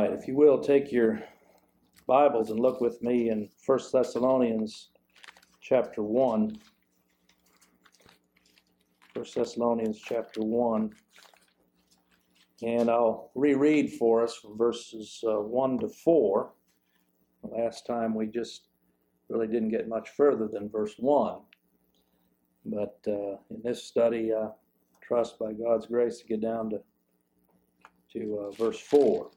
right, if you will, take your Bibles and look with me in 1 Thessalonians chapter 1. 1 Thessalonians chapter 1. And I'll reread for us from verses 1 to 4. Last time we just really didn't get much further than verse 1. But in this study, I trust by God's grace to get down to verse 4.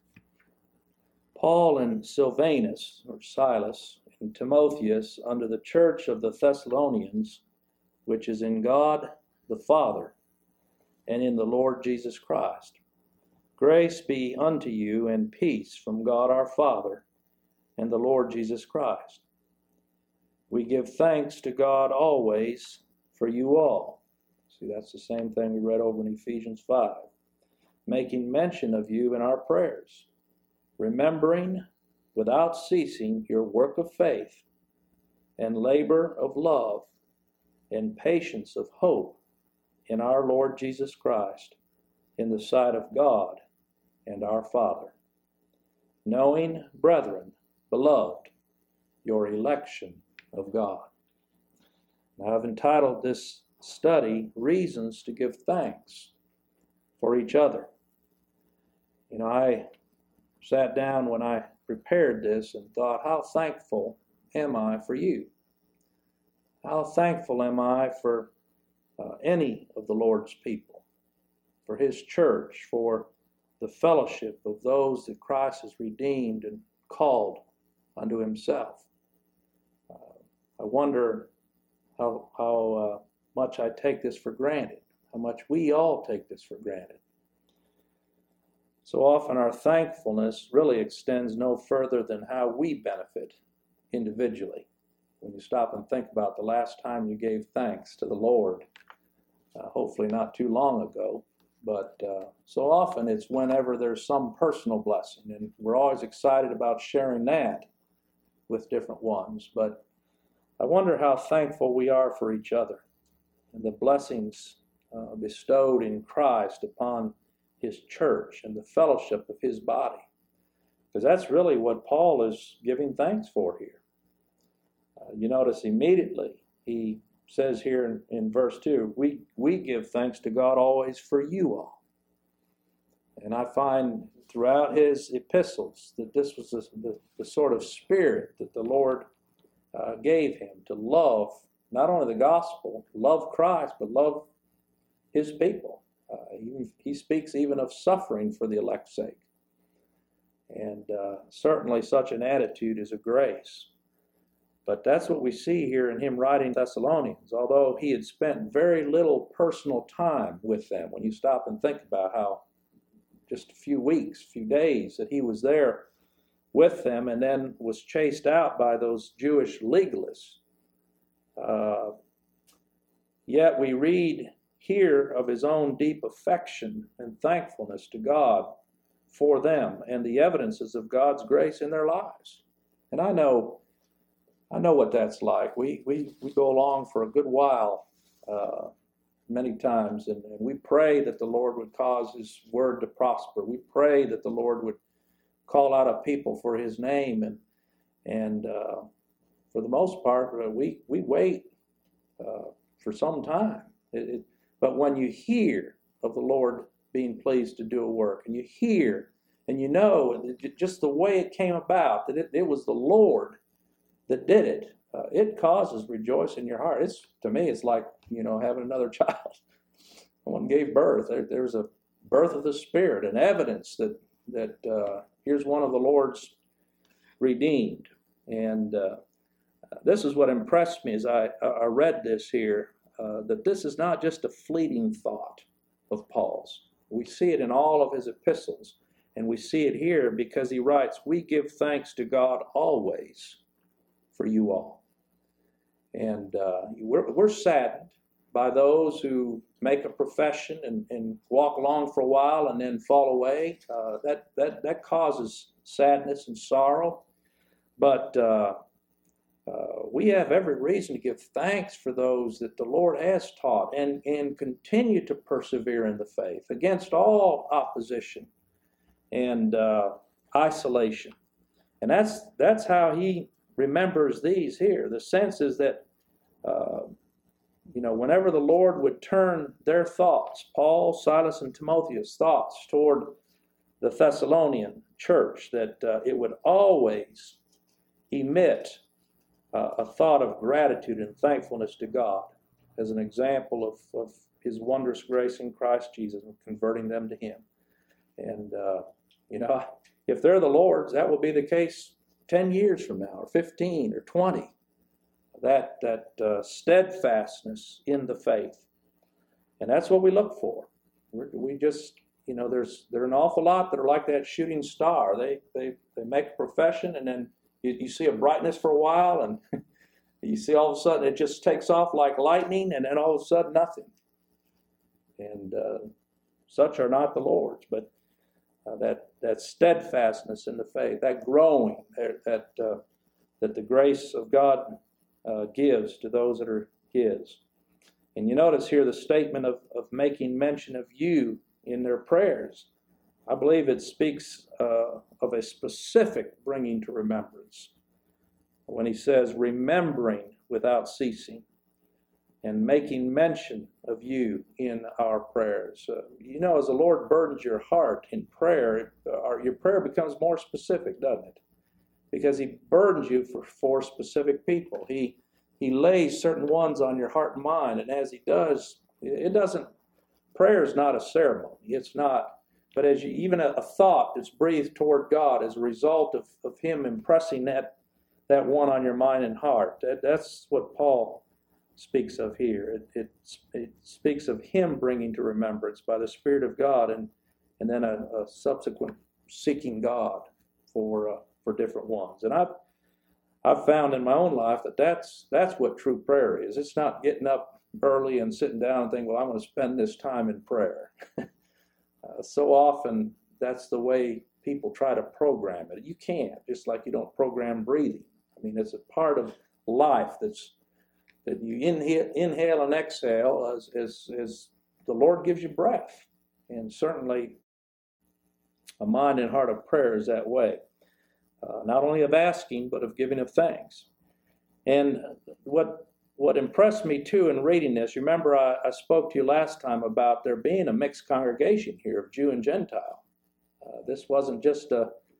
Paul and Silvanus, or Silas, and Timotheus, unto the church of the Thessalonians, which is in God the Father, and in the Lord Jesus Christ. Grace be unto you, and peace from God our Father, and the Lord Jesus Christ. We give thanks to God always for you all. See, that's the same thing we read over in Ephesians 5. Making mention of you in our prayers, remembering without ceasing your work of faith and labor of love and patience of hope in our Lord Jesus Christ in the sight of God and our Father. Knowing, brethren, beloved, your election of God. Now, I've entitled this study, Reasons to Give Thanks for Each Other. You know, I sat down when I prepared this and thought, how thankful am I for you? How thankful am I for any of the Lord's people, for His church, for the fellowship of those that Christ has redeemed and called unto Himself. I wonder how much I take this for granted, how much we all take this for granted. So often our thankfulness really extends no further than how we benefit individually. When you stop and think about the last time you gave thanks to the Lord, hopefully not too long ago, but so often it's whenever there's some personal blessing, and we're always excited about sharing that with different ones. But I wonder how thankful we are for each other and the blessings bestowed in Christ upon His church and the fellowship of His body. Because that's really what Paul is giving thanks for here. You notice immediately he says here in verse 2, we give thanks to God always for you all. And I find throughout his epistles that this was the sort of spirit that the Lord gave him to love not only the gospel, love Christ, but love His people. He speaks even of suffering for the elect's sake. And certainly such an attitude is a grace. But that's what we see here in him writing Thessalonians, although he had spent very little personal time with them. When you stop and think about how just a few weeks, few days that he was there with them and then was chased out by those Jewish legalists. Yet we read here of his own deep affection and thankfulness to God for them and the evidences of God's grace in their lives. And I know what that's like. We go along for a good while many times, and we pray that the Lord would cause His word to prosper. We pray that the Lord would call out a people for His name, and for the most part, we wait for some time. But when you hear of the Lord being pleased to do a work, and you hear and you know just the way it came about, that it was the Lord that did it, it causes rejoice in your heart. To me, it's like, having another child. Someone gave birth. There's a birth of the Spirit, an evidence that here's one of the Lord's redeemed. And this is what impressed me as I read this here, that this is not just a fleeting thought of Paul's. We see it in all of his epistles, and we see it here because he writes, we give thanks to God always for you all. And we're saddened by those who make a profession and walk along for a while and then fall away. That causes sadness and sorrow. But we have every reason to give thanks for those that the Lord has taught and continue to persevere in the faith against all opposition. And isolation. And that's how he remembers these here. The sense is that, whenever the Lord would turn their thoughts, Paul, Silas, and Timotheus' thoughts toward the Thessalonian church, that it would always emit a thought of gratitude and thankfulness to God as an example of his wondrous grace in Christ Jesus and converting them to him. And, if they're the Lord's, that will be the case 10 years from now, or 15, or 20. That steadfastness in the faith. And that's what we look for. We just, there are an awful lot that are like that shooting star. They make a profession, and then you see a brightness for a while, and you see all of a sudden it just takes off like lightning, and then all of a sudden nothing. And such are not the Lord's, but that steadfastness in the faith, that growing, that the grace of God gives to those that are his. And you notice here the statement of making mention of you in their prayers. I believe it speaks of a specific bringing to remembrance. When he says remembering without ceasing and making mention of you in our prayers. As the Lord burdens your heart in prayer, your prayer becomes more specific, doesn't it? Because he burdens you for specific people. He lays certain ones on your heart and mind, and as he does, prayer is not a ceremony. It's not, but even a thought that's breathed toward God as a result of him impressing that one on your mind and heart. That's what Paul speaks of here. It speaks of him bringing to remembrance by the Spirit of God, and then a subsequent seeking God for different ones. And I've found in my own life that's what true prayer is. It's not getting up early and sitting down and thinking, well, I'm going to spend this time in prayer. So often that's the way people try to program it. You can't, just like you don't program breathing. I mean, it's a part of life that you inhale and exhale as the Lord gives you breath. And certainly a mind and heart of prayer is that way. Not only of asking, but of giving of thanks. And what impressed me too in reading this, you remember I spoke to you last time about there being a mixed congregation here of Jew and Gentile. This wasn't just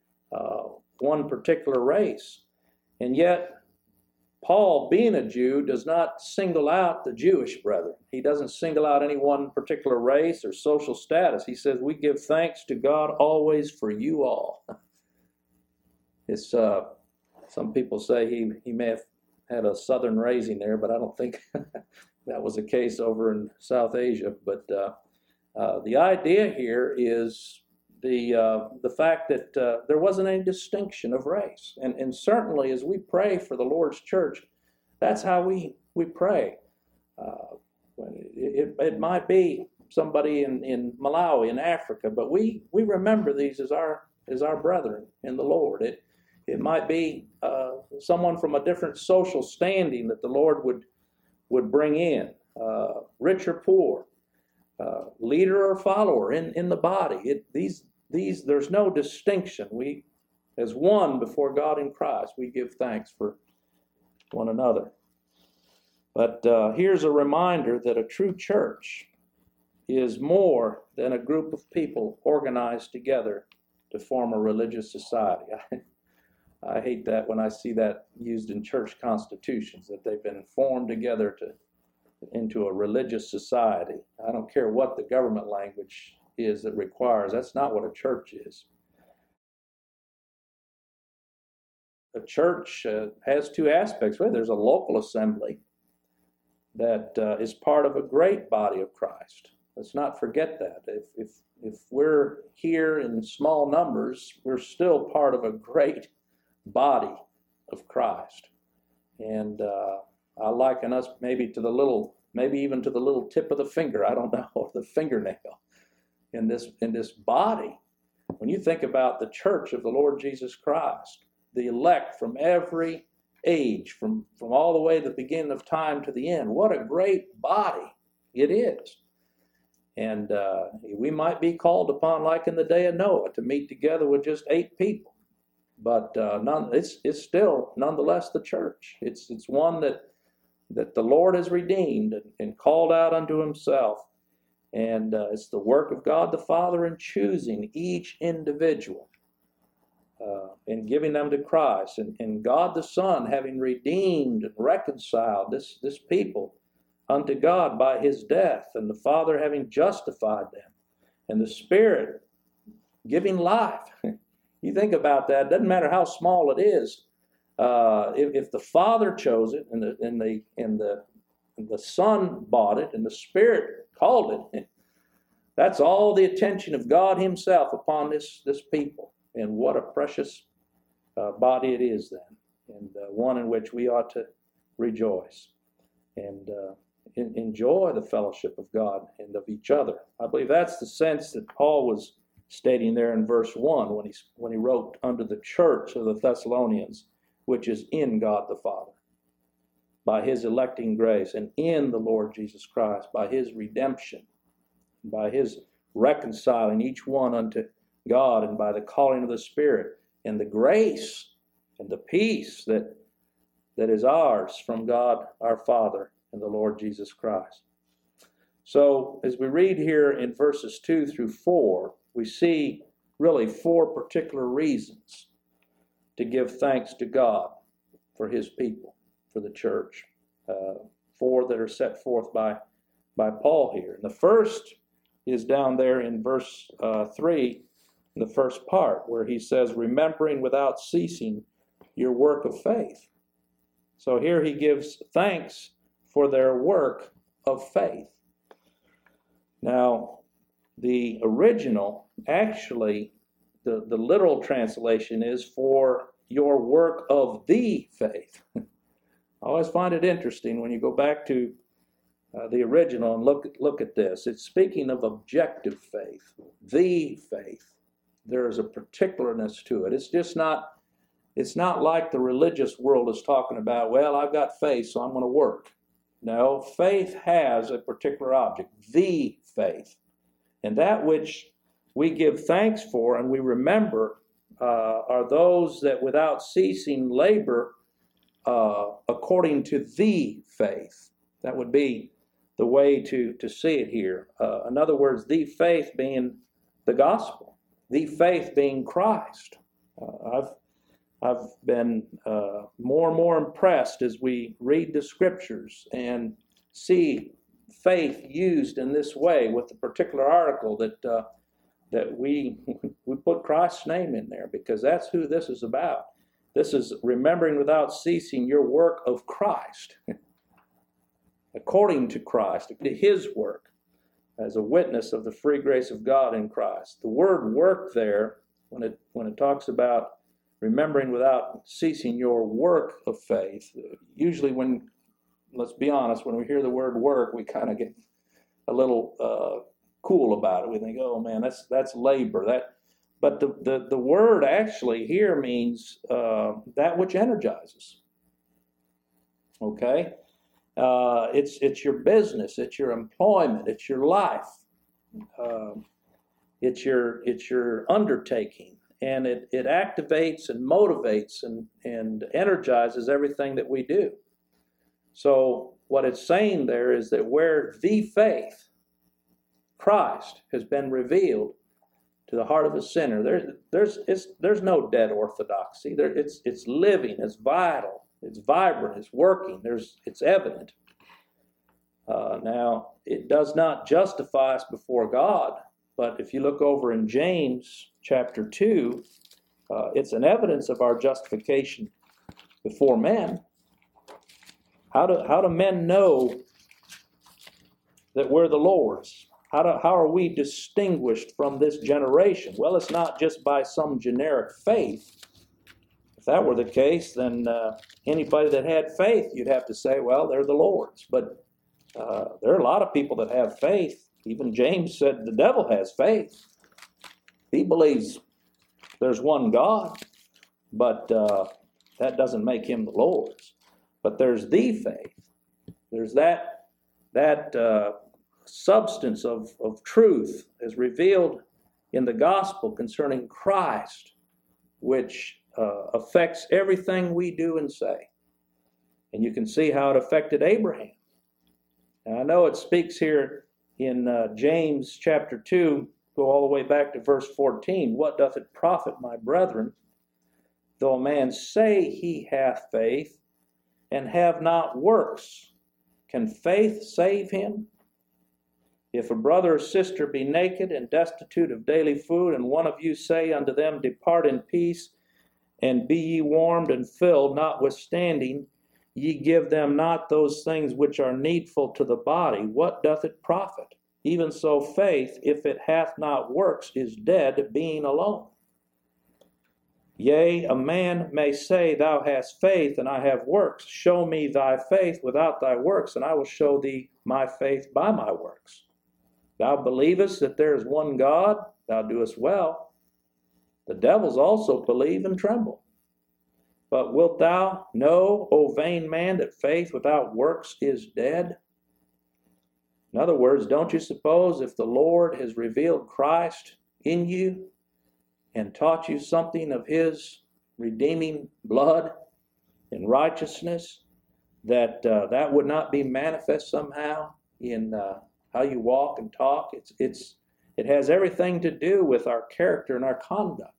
one particular race. And yet, Paul, being a Jew, does not single out the Jewish brethren. He doesn't single out any one particular race or social status. He says, we give thanks to God always for you all. It's some people say he may have had a southern raising there, but I don't think that was the case over in South Asia. But the idea here is the fact that there wasn't any distinction of race. And certainly as we pray for the Lord's church, that's how we pray. It might be somebody in Malawi, in Africa, but we remember these as our brethren in the Lord. It might be someone from a different social standing that the Lord would bring in, rich or poor, leader or follower in the body. There's no distinction. We, as one before God in Christ, we give thanks for one another. But here's a reminder that a true church is more than a group of people organized together to form a religious society. I hate that when I see that used in church constitutions, that they've been formed together into a religious society. I don't care what the government language is that requires. That's not what a church is. A church has two aspects. Really, there's a local assembly that is part of a great body of Christ. Let's not forget that. If we're here in small numbers, we're still part of a great body of Christ. And I liken us maybe even to the little tip of the finger, I don't know, or the fingernail in this body. When you think about the church of the Lord Jesus Christ, the elect from every age, from all the way to the beginning of time to the end, what a great body it is. And we might be called upon, like in the day of Noah, to meet together with just 8 people. But it's still nonetheless the church. It's one that the Lord has redeemed and called out unto himself. And it's the work of God the Father in choosing each individual and giving them to Christ. And God the Son having redeemed and reconciled this people unto God by his death, and the Father having justified them, and the Spirit giving life. You think about that. It doesn't matter how small it is. If the Father chose it, and the Son bought it, and the Spirit called it, that's all the attention of God himself upon this people. And what a precious body it is then, and one in which we ought to rejoice and enjoy the fellowship of God and of each other. I believe that's the sense that Paul was stating there in verse 1 when he wrote unto the church of the Thessalonians, which is in God the Father, by his electing grace, and in the Lord Jesus Christ, by his redemption, by his reconciling each one unto God, and by the calling of the Spirit, and the grace and the peace that is ours from God our Father and the Lord Jesus Christ. So as we read here in verses 2 through 4, we see really 4 particular reasons to give thanks to God for his people, for the church. 4 that are set forth by Paul here. And the first is down there in verse 3, in the first part, where he says, remembering without ceasing your work of faith. So here he gives thanks for their work of faith. Now, the original, actually, the literal translation is for your work of the faith. I always find it interesting when you go back to the original and look at this. It's speaking of objective faith, the faith. There is a particularness to it. It's not like the religious world is talking about, well, I've got faith, so I'm going to work. No, faith has a particular object, the faith. And that which we give thanks for and we remember are those that without ceasing labor according to the faith. That would be the way to see it here. In other words, the faith being the gospel, the faith being Christ. I've been more and more impressed as we read the scriptures and see faith used in this way with the particular article that we put Christ's name in there, because that's who this is about. This is remembering without ceasing your work of Christ, according to Christ, to his work, as a witness of the free grace of God in Christ. The word work there, when it talks about remembering without ceasing your work of faith, usually let's be honest, when we hear the word work, we kind of get a little cool about it. We think, oh man, that's labor. But the word actually here means that which energizes. Okay? It's your business, it's your employment, it's your life, it's your undertaking, and it activates and motivates and energizes everything that we do. So what it's saying there is that where the faith, Christ, has been revealed to the heart of a sinner, there's no dead orthodoxy. It's living, it's vital, it's vibrant, it's working, it's evident. Now, it does not justify us before God, but if you look over in James chapter 2, it's an evidence of our justification before men. How do men know that we're the Lord's? How are we distinguished from this generation? Well, it's not just by some generic faith. If that were the case, then anybody that had faith, you'd have to say, well, they're the Lord's. But there are a lot of people that have faith. Even James said the devil has faith. He believes there's one God, but that doesn't make him the Lord's. But there's the faith. There's that substance of truth is revealed in the gospel concerning Christ, which affects everything we do and say. And you can see how it affected Abraham. And I know it speaks here in James chapter 2, go all the way back to verse 14. What doth it profit, my brethren, though a man say he hath faith and have not works? Can faith save him? If a brother or sister be naked and destitute of daily food, and one of you say unto them, Depart in peace, and be ye warmed and filled, notwithstanding ye give them not those things which are needful to the body, what doth it profit? Even so faith, if it hath not works, is dead, being alone. Yea, a man may say, Thou hast faith, and I have works. Show me thy faith without thy works, and I will show thee my faith by my works. Thou believest that there is one God, thou doest well. The devils also believe and tremble. But wilt thou know, O vain man, that faith without works is dead? In other words, don't you suppose if the Lord has revealed Christ in you and taught you something of his redeeming blood and righteousness, that that would not be manifest somehow in how you walk and talk? It has everything to do with our character and our conduct.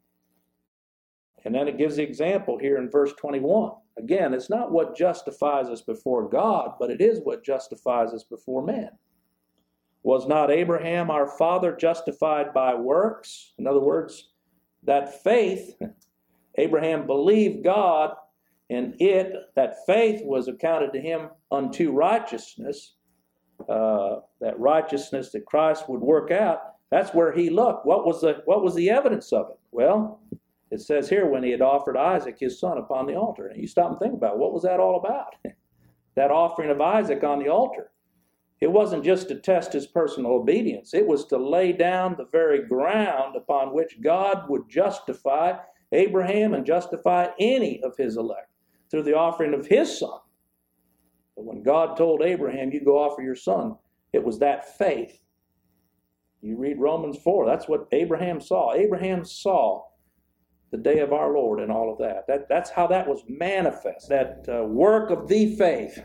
And then it gives the example here in verse 21. Again, it's not what justifies us before God, but it is what justifies us before men. Was not Abraham our father justified by works? In other words, that faith, Abraham believed God, and that faith was accounted to him unto righteousness, that righteousness that Christ would work out. That's where he looked. What was the evidence of it? Well, it says here, when he had offered Isaac his son upon the altar. And you stop and think about it. What was that all about? That offering of Isaac on the altar. It wasn't just to test his personal obedience. It was to lay down the very ground upon which God would justify Abraham and justify any of his elect through the offering of his son. But when God told Abraham, you go offer your son, it was that faith. You read Romans 4, that's what Abraham saw. Abraham saw the day of our Lord and all of that. That's how that was manifest, that work of the faith.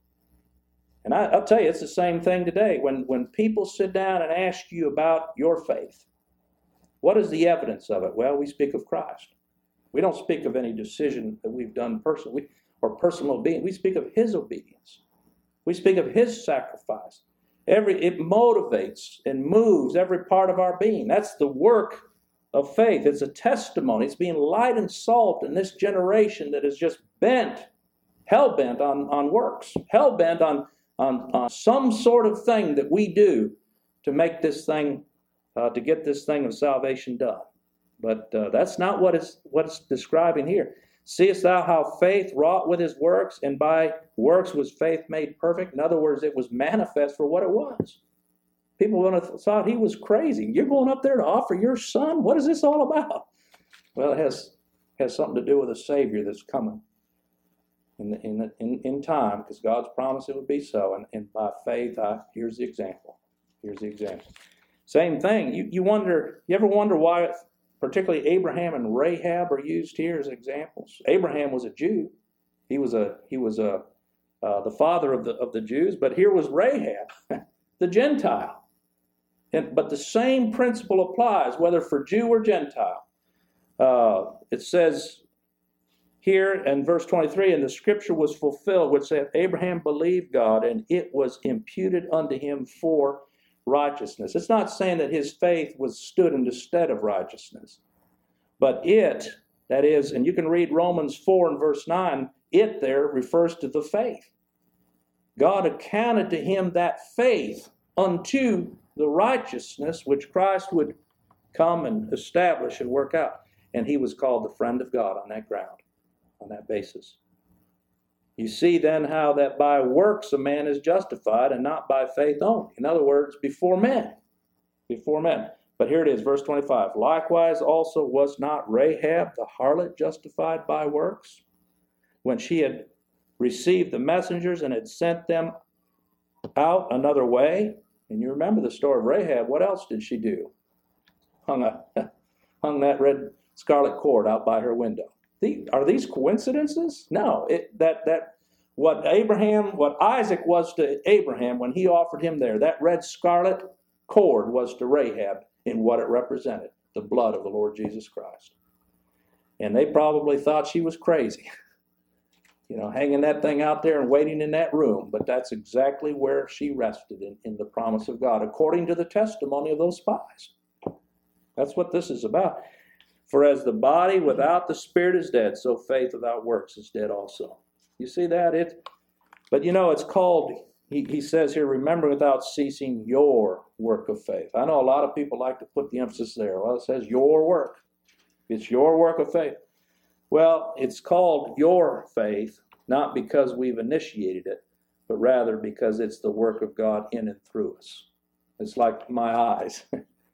And I'll tell you, it's the same thing today. When people sit down and ask you about your faith, what is the evidence of it? Well, we speak of Christ. We don't speak of any decision that we've done personally or personal obedience. We speak of his obedience. We speak of his sacrifice. It motivates and moves every part of our being. That's the work of faith. It's a testimony. It's being light and salt in this generation that is just hell-bent on works, hell-bent on some sort of thing that we do to make this thing, to get this thing of salvation done. But that's not what it's describing here. Seest thou how faith wrought with his works, and by works was faith made perfect? In other words, it was manifest for what it was. People would have thought he was crazy. You're going up there to offer your son? What is this all about? Well, it has something to do with a Savior that's coming in time, because God's promised it would be so. And by faith, here's the example. Here's the example. Same thing. You ever wonder why particularly Abraham and Rahab are used here as examples? Abraham was a Jew. He was the father of the Jews, but here was Rahab, the Gentile. But the same principle applies, whether for Jew or Gentile. It says here in verse 23, and the scripture was fulfilled, which saith, Abraham believed God, and it was imputed unto him for righteousness. It's not saying that his faith was stood in the stead of righteousness. But that is, and you can read Romans 4 and verse 9, it there refers to the faith. God accounted to him that faith unto the righteousness which Christ would come and establish and work out. And he was called the friend of God on that ground, on that basis. You see then how that by works a man is justified and not by faith only. In other words, before men. Before men. But here it is, verse 25. Likewise also was not Rahab the harlot justified by works, when she had received the messengers and had sent them out another way? And you remember the story of Rahab. What else did she do? Hung that red scarlet cord out by her window. Are these coincidences? No. What Isaac was to Abraham when he offered him there, that red scarlet cord was to Rahab in what it represented, the blood of the Lord Jesus Christ. And they probably thought she was crazy, hanging that thing out there and waiting in that room. But that's exactly where she rested in the promise of God, according to the testimony of those spies. That's what this is about. For as the body without the spirit is dead, so faith without works is dead also. You see that? But it's called, he says here, remember without ceasing your work of faith. I know a lot of people like to put the emphasis there. Well, it says your work. It's your work of faith. Well, it's called your faith, not because we've initiated it, but rather because it's the work of God in and through us. It's like my eyes.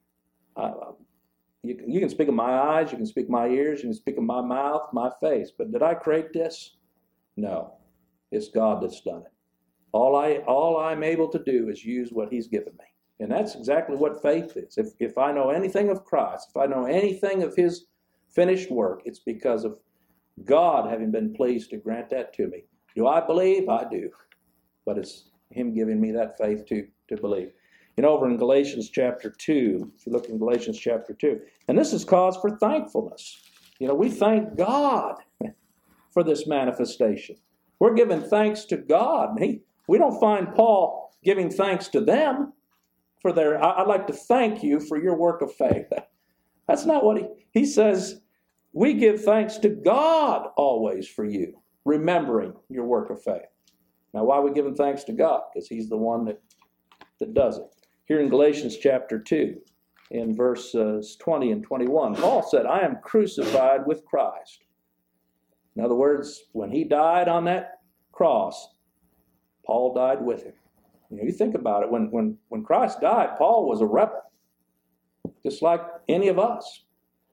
You can speak of my eyes, you can speak of my ears, you can speak of my mouth, my face. But did I create this? No. It's God that's done it. All I'm able to do is use what He's given me. And that's exactly what faith is. If I know anything of Christ, if I know anything of His finished work, it's because of God having been pleased to grant that to me. Do I believe? I do. But it's Him giving me that faith to believe. Over in Galatians chapter 2, if you look in Galatians chapter 2, and this is cause for thankfulness. We thank God for this manifestation. We're giving thanks to God. We don't find Paul giving thanks to them for their, I'd like to thank you for your work of faith. That's not what he says. We give thanks to God always for you, remembering your work of faith. Now, why are we giving thanks to God? Because He's the one that does it. Here in Galatians chapter 2, in verses 20 and 21, Paul said, I am crucified with Christ. In other words, when He died on that cross, Paul died with Him. You think about it. When Christ died, Paul was a rebel, just like any of us.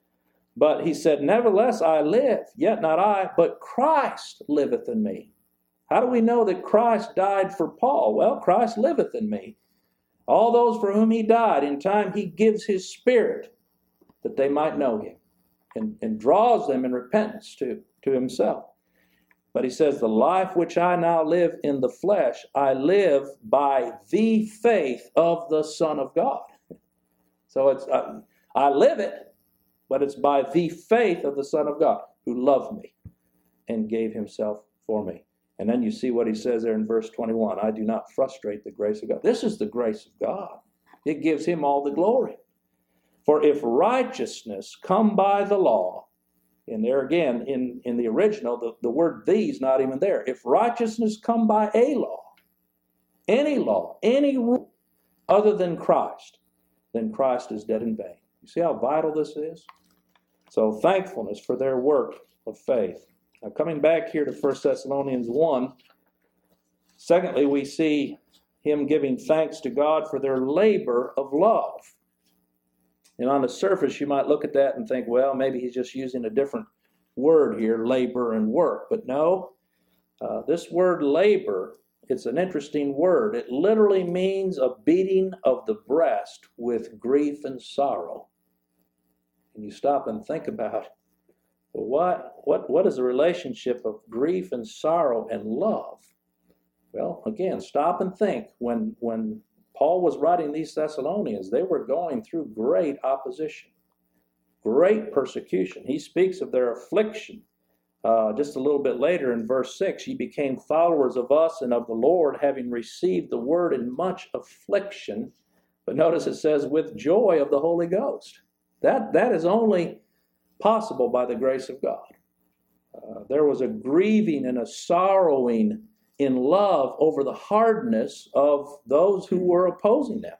But he said, nevertheless I live, yet not I, but Christ liveth in me. How do we know that Christ died for Paul? Well, Christ liveth in me. All those for whom He died, in time He gives His Spirit that they might know Him and draws them in repentance to Himself. But he says, the life which I now live in the flesh, I live by the faith of the Son of God. So it's I live it, but it's by the faith of the Son of God who loved me and gave Himself for me. And then you see what he says there in verse 21. I do not frustrate the grace of God. This is the grace of God. It gives Him all the glory. For if righteousness come by the law, and there again, in the original, the word "the's" not even there. If righteousness come by a law, any rule other than Christ, then Christ is dead in vain. You see how vital this is? So thankfulness for their work of faith. Now coming back here to 1 Thessalonians 1, secondly, we see him giving thanks to God for their labor of love. And on the surface, you might look at that and think, well, maybe he's just using a different word here, labor and work. But no, this word labor, it's an interesting word. It literally means a beating of the breast with grief and sorrow. And you stop and think about, well, what is the relationship of grief and sorrow and love? Well, again, stop and think. When Paul was writing these Thessalonians, they were going through great opposition, great persecution. He speaks of their affliction. Just a little bit later in verse 6, ye became followers of us and of the Lord, having received the word in much affliction. But notice it says, with joy of the Holy Ghost. That is only possible by the grace of God. There was a grieving and a sorrowing in love over the hardness of those who were opposing them.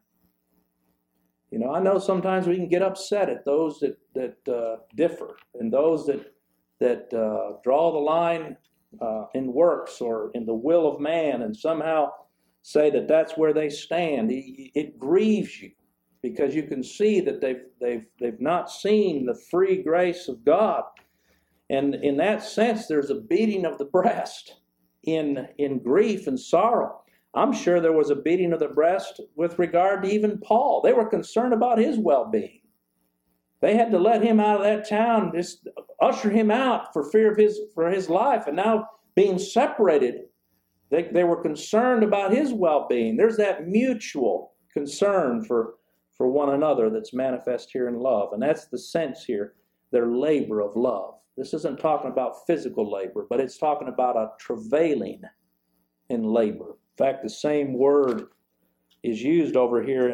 You know, I know sometimes we can get upset at those that differ, and those that draw the line in works or in the will of man, and somehow say that that's where they stand. It grieves you because you can see that they've not seen the free grace of God, and in that sense, there's a beating of the breast in grief and sorrow. I'm sure there was a beating of the breast with regard to even Paul. They were concerned about his well-being. They had to let him out of that town, just usher him out for fear of his life. And now being separated, they were concerned about his well-being. There's that mutual concern for one another that's manifest here in love. And that's the sense here, their labor of love. This isn't talking about physical labor, but it's talking about a travailing in labor. In fact, the same word is used over here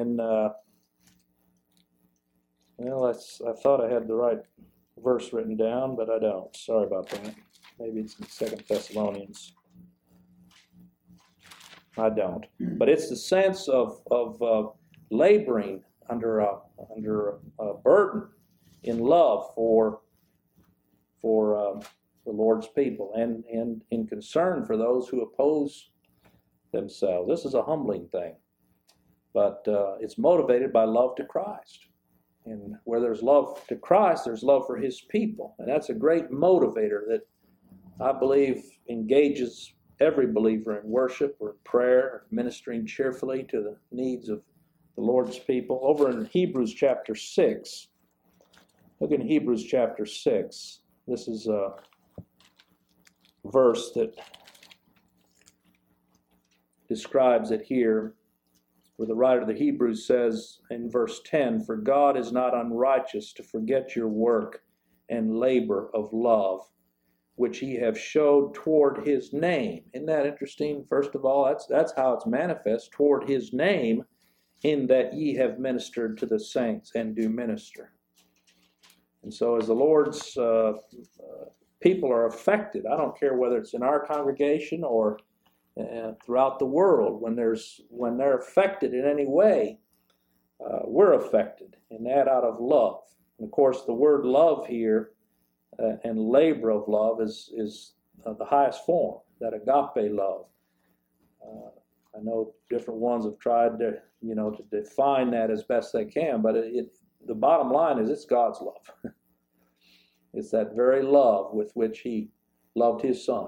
I thought I had the right verse written down, but I don't. Sorry about that. Maybe it's in 2 Thessalonians. I don't. But it's the sense of laboring under a burden in love for the Lord's people and in concern for those who oppose themselves. This is a humbling thing, but it's motivated by love to Christ. And where there's love to Christ, there's love for his people. And that's a great motivator that I believe engages every believer in worship or in prayer, or ministering cheerfully to the needs of the Lord's people. Over in Hebrews chapter 6, look in Hebrews chapter 6. This is a verse that describes it here, where the writer of the Hebrews says in verse 10, "For God is not unrighteous to forget your work and labor of love, which ye have showed toward his name." Isn't that interesting? First of all, that's how it's manifest, toward his name, in that ye have ministered to the saints and do minister. And so as the Lord's people are affected, I don't care whether it's in our congregation or throughout the world, when they're affected in any way, we're affected, and that out of love. And of course, the word love here and labor of love is the highest form, that agape love. I know different ones have tried to define that as best they can, but the bottom line is it's God's love. It's that very love with which he loved his Son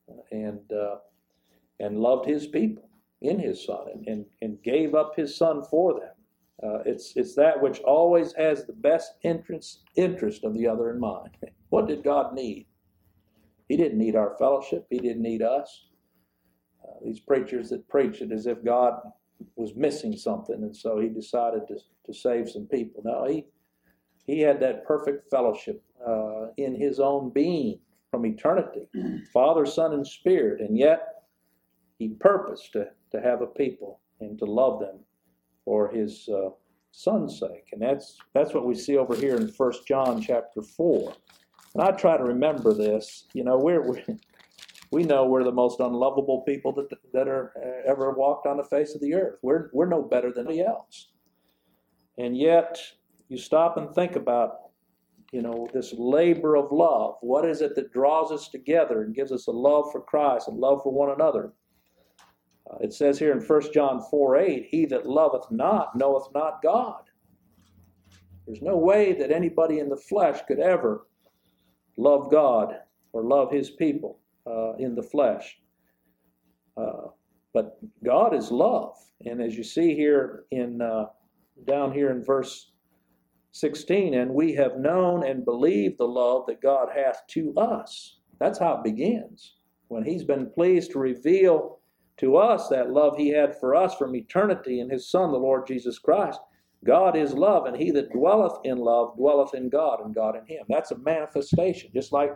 and loved his people in his Son and gave up his Son for them. It's that which always has the best interest of the other in mind. What did God need? He didn't need our fellowship. He didn't need us. These preachers that preach it as if God was missing something, and so he decided to save some people. No, he had that perfect fellowship in his own being from eternity, Father, Son, and Spirit, and yet he purposed to have a people and to love them for his Son's sake. And that's what we see over here in 1 John chapter 4. And I try to remember this. We know we're the most unlovable people that are ever walked on the face of the earth. We're no better than anybody else. And yet, you stop and think about, this labor of love. What is it that draws us together and gives us a love for Christ and love for one another? It says here in 1 John 4:8, "He that loveth not knoweth not God." There's no way that anybody in the flesh could ever love God or love his people in the flesh. But God is love. And as you see here down here in verse 16, "And we have known and believed the love that God hath to us." That's how it begins. When he's been pleased to reveal to us that love he had for us from eternity in his Son, the Lord Jesus Christ. God is love, and he that dwelleth in love dwelleth in God, and God in him. That's a manifestation, just like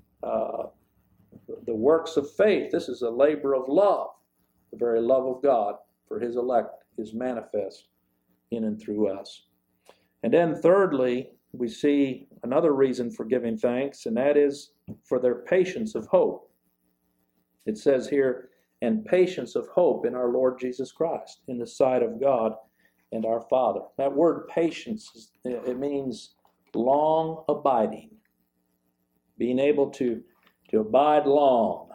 the works of faith. This is a labor of love. The very love of God for his elect is manifest in and through us. And then thirdly, we see another reason for giving thanks, and that is for their patience of hope. It says here, "And patience of hope in our Lord Jesus Christ, in the sight of God and our Father." That word patience, it means long abiding, being able to abide long,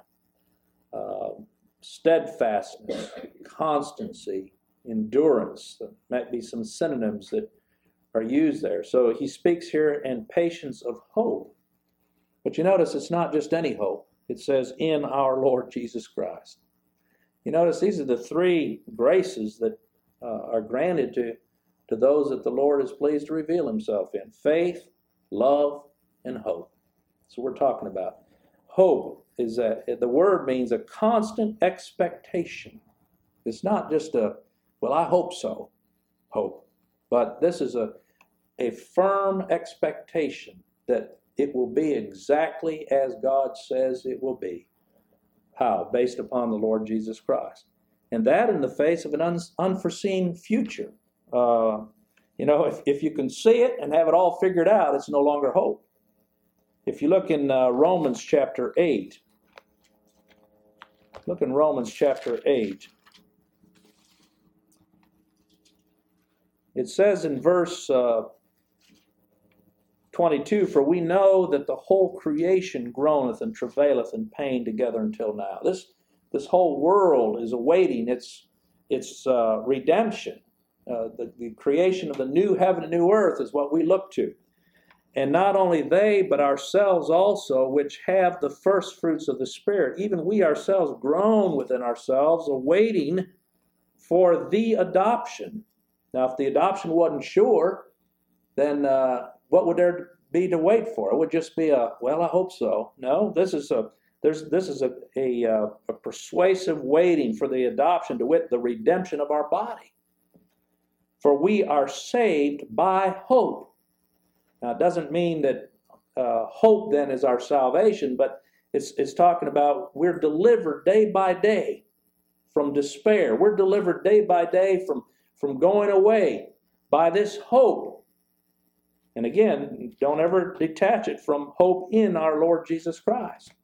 steadfastness, constancy, endurance. There might be some synonyms that are used there. So he speaks here in patience of hope. But you notice it's not just any hope. It says in our Lord Jesus Christ. You notice these are the three graces that are granted to those that the Lord is pleased to reveal himself in: faith, love, and hope. That's what we're talking about. Hope is the word means a constant expectation. It's not just well, I hope so, hope. But this is a firm expectation that it will be exactly as God says it will be. How? Based upon the Lord Jesus Christ. And that in the face of an unforeseen future. If you can see it and have it all figured out, it's no longer hope. If you look in Romans chapter 8, look in Romans chapter 8. It says in verse 22, "For we know that the whole creation groaneth and travaileth in pain together until now." This whole world is awaiting its redemption. The creation of the new heaven and new earth is what we look to. And not only they, but ourselves also, which have the first fruits of the Spirit, even we ourselves groan within ourselves, awaiting for the adoption. Now, if the adoption wasn't sure, then what would there be to wait for? It would just be well, I hope so. No, this is a persuasive waiting for the adoption, to wit, the redemption of our body. For we are saved by hope. Now, it doesn't mean that hope then is our salvation, but it's talking about we're delivered day by day from despair. We're delivered day by day from going away by this hope. And again, don't ever detach it from hope in our Lord Jesus Christ.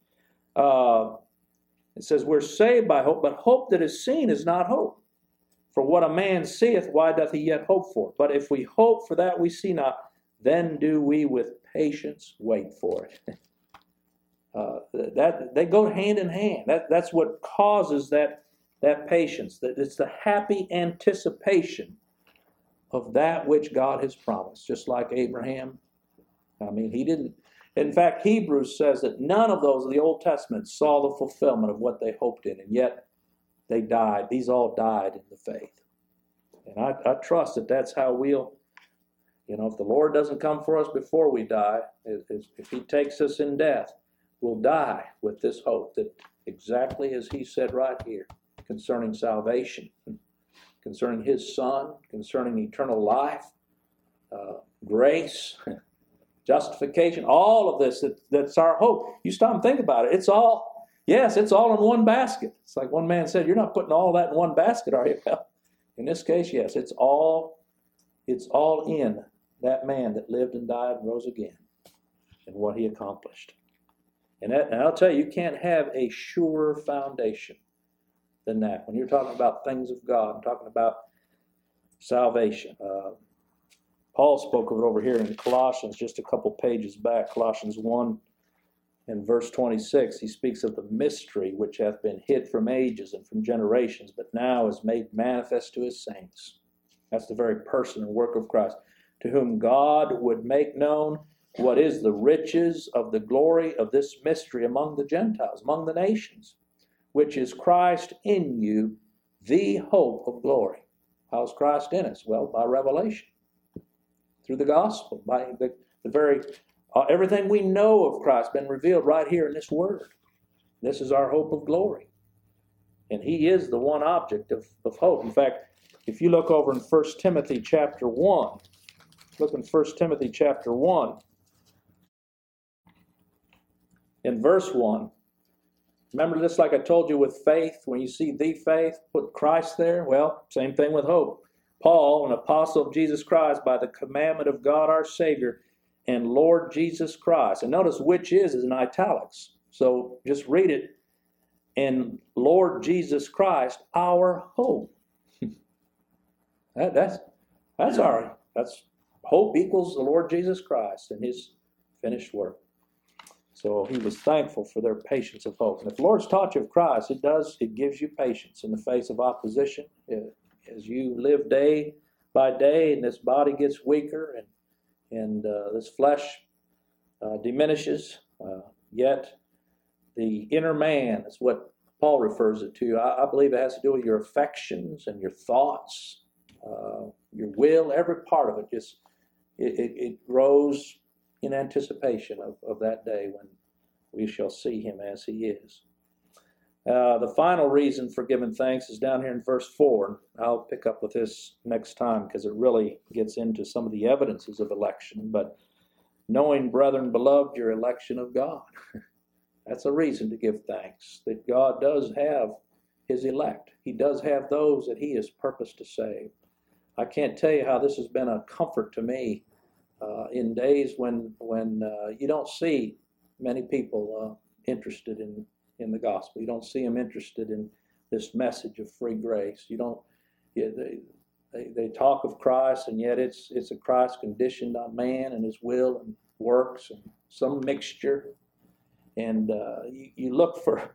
It says we're saved by hope, but hope that is seen is not hope. For what a man seeth, why doth he yet hope for? But if we hope for that we see not, then do we with patience wait for it. That they go hand in hand. That's what causes that patience. That it's the happy anticipation of that which God has promised. Just like Abraham. I mean, he didn't. In fact, Hebrews says that none of those of the Old Testament saw the fulfillment of what they hoped in, and yet they died. These all died in the faith. And I trust that that's how we'll. If the Lord doesn't come for us before we die, if he takes us in death, we'll die with this hope that exactly as he said right here concerning salvation, concerning his Son, concerning eternal life, grace, justification, all of this, that's our hope. You stop and think about it. It's all in one basket. It's like one man said, you're not putting all that in one basket, are you? Well, in this case, yes, it's all in that man that lived and died and rose again and what he accomplished. And I'll tell you can't have a surer foundation than that. When you're talking about things of God, I'm talking about salvation. Paul spoke of it over here in Colossians, just a couple pages back, Colossians 1 and verse 26. He speaks of the mystery which hath been hid from ages and from generations, but now is made manifest to his saints. That's the very person and work of Christ, to whom God would make known what is the riches of the glory of this mystery among the Gentiles, among the nations, which is Christ in you, the hope of glory. How's Christ in us? Well, by revelation, through the gospel, by the very everything we know of Christ been revealed right here in this word. This is our hope of glory. And he is the one object of hope. In fact, if you look over in 1 Timothy chapter 1, look in 1 Timothy chapter 1, in verse 1, remember this, like I told you with faith, when you see the faith, put Christ there. Well, same thing with hope. Paul, an apostle of Jesus Christ, by the commandment of God our Savior and Lord Jesus Christ. And notice which is in italics. So just read it. And Lord Jesus Christ, our hope. That's hope equals the Lord Jesus Christ and his finished work. So he was thankful for their patience of hope. And if the Lord's taught you of Christ, it gives you patience in the face of opposition. As you live day by day and this body gets weaker and this flesh diminishes, yet the inner man is what Paul refers it to. I believe it has to do with your affections and your thoughts, your will, every part of it. Just it grows in anticipation of that day when we shall see him as he is. The final reason for giving thanks is down here in verse 4. I'll pick up with this next time because it really gets into some of the evidences of election. But knowing, brethren, beloved, your election of God. That's a reason to give thanks, that God does have his elect. He does have those that he has purposed to save. I can't tell you how this has been a comfort to me in days when you don't see many people interested in the gospel. You don't see them interested in this message of free grace. You don't. They talk of Christ, and yet it's a Christ conditioned on man and his will and works and some mixture. And you look for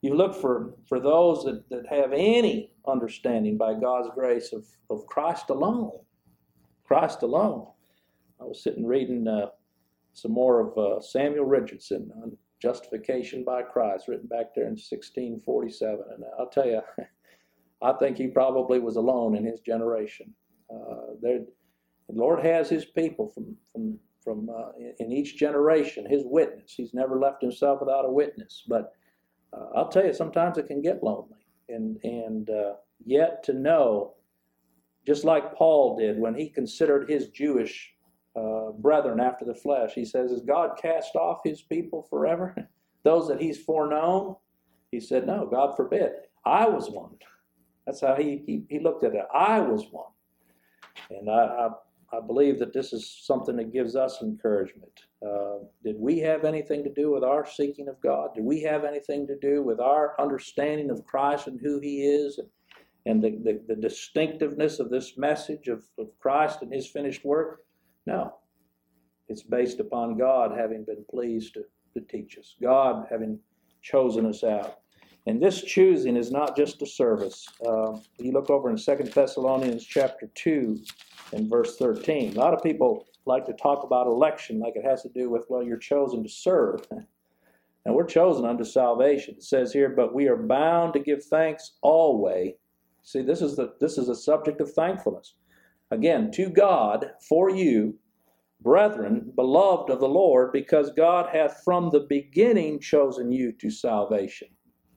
those that have any understanding by God's grace of Christ alone. Christ alone. I was sitting reading some more of Samuel Richardson on Justification by Christ, written back there in 1647. And I'll tell you, I think he probably was alone in his generation. The Lord has his people from in each generation, his witness. He's never left himself without a witness. But I'll tell you, sometimes it can get lonely. And yet to know, just like Paul did when he considered his Jewish brethren after the flesh, he says, "Has God cast off his people forever? Those that he's foreknown?" He said, "No, God forbid. I was one." That's how he looked at it. I was one. And I believe that this is something that gives us encouragement. Did we have anything to do with our seeking of God? Did we have anything to do with our understanding of Christ and who he is and the distinctiveness of this message of Christ and his finished work? No. It's based upon God having been pleased to teach us, God having chosen us out. And this choosing is not just a service. You look over in 2 Thessalonians chapter 2 and verse 13. A lot of people like to talk about election like it has to do with, well, you're chosen to serve. And we're chosen unto salvation. It says here, but we are bound to give thanks always. See, this is a subject of thankfulness. Again, to God, for you, brethren, beloved of the Lord, because God hath from the beginning chosen you to salvation,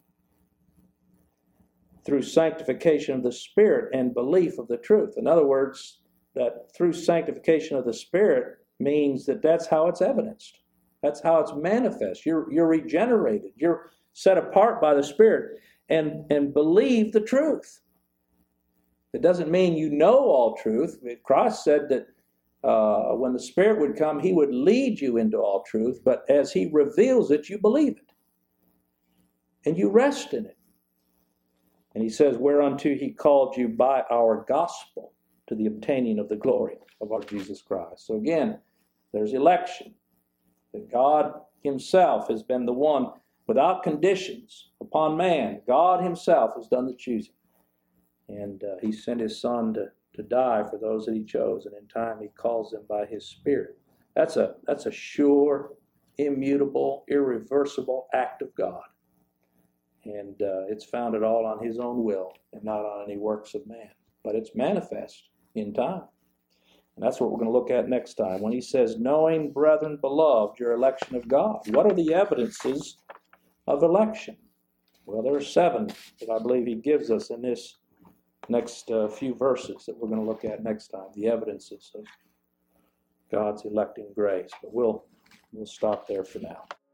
through sanctification of the Spirit and belief of the truth. In other words, that through sanctification of the Spirit means that that's how it's evidenced. That's how it's manifest. You're regenerated. You're set apart by the Spirit and believe the truth. It doesn't mean you know all truth. Christ said that when the Spirit would come, he would lead you into all truth, but as he reveals it, you believe it. And you rest in it. And he says, whereunto he called you by our gospel to the obtaining of the glory of our Jesus Christ. So again, there's election. That God himself has been the one without conditions upon man. God himself has done the choosing. And he sent his son to die for those that he chose. And in time he calls them by his Spirit. That's a sure, immutable, irreversible act of God. And it's founded all on his own will and not on any works of man. But it's manifest in time. And that's what we're going to look at next time. When he says, knowing, brethren, beloved, your election of God. What are the evidences of election? Well, there are 7 that I believe he gives us in this next few verses that we're going to look at next time. The evidences of God's electing grace. But we'll stop there for now.